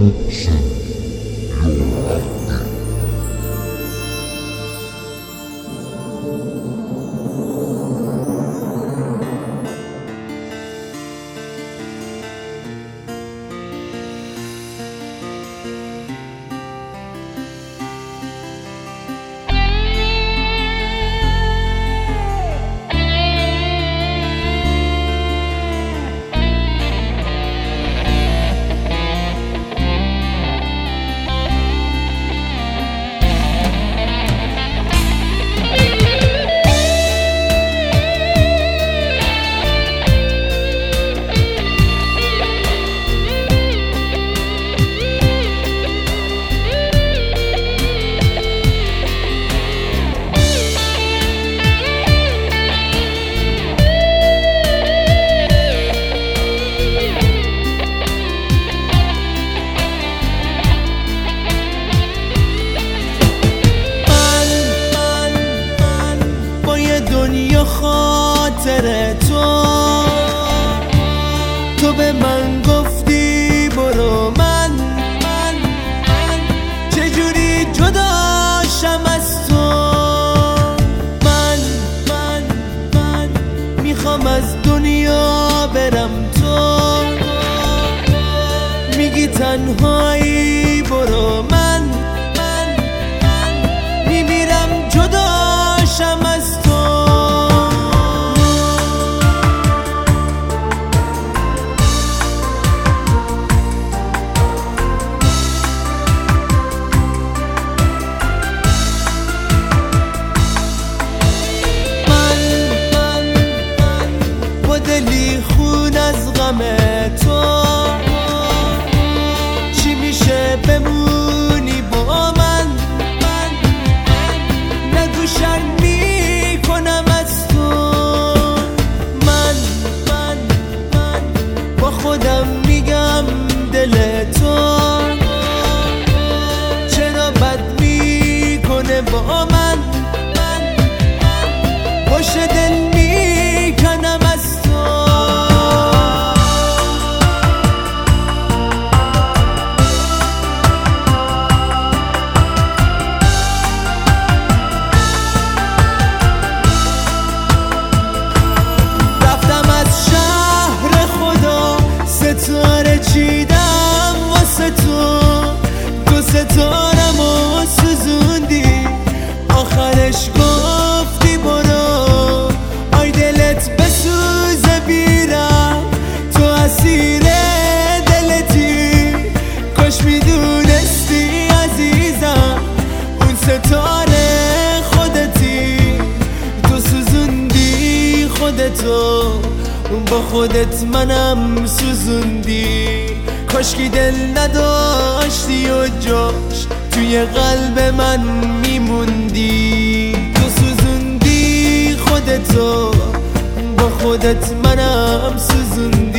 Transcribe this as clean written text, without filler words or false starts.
Production. You're out there. دنیا خاطر تو به من گفتی برو، من چجوری جداشم از تو. من میخوام از دنیا برم، تو میگی تنهایی برو. من میمیرم جداشم از تو. دلی خون از غم تو، چی میشه بمونی با من؟ نگو شرم میکنم از تو. من با خودم میگم دل تو چرا بد میکنه با من. پشت دل میکنم از تو. ستاره چیدم واسه تو ستارمو سوزوندی، آخرش گفتی برو. آی دلت بسوزه بیرم، تو اسیر دلتی. کاش میدونستی عزیزم اون ستاره خودتی. تو سوزوندی خودتو، با خودت منم سوزوندی. کاشکی دل نداشتی و جاش توی قلب من میموندی. تو سوزوندی خودتو، با خودت منم سوزوندی.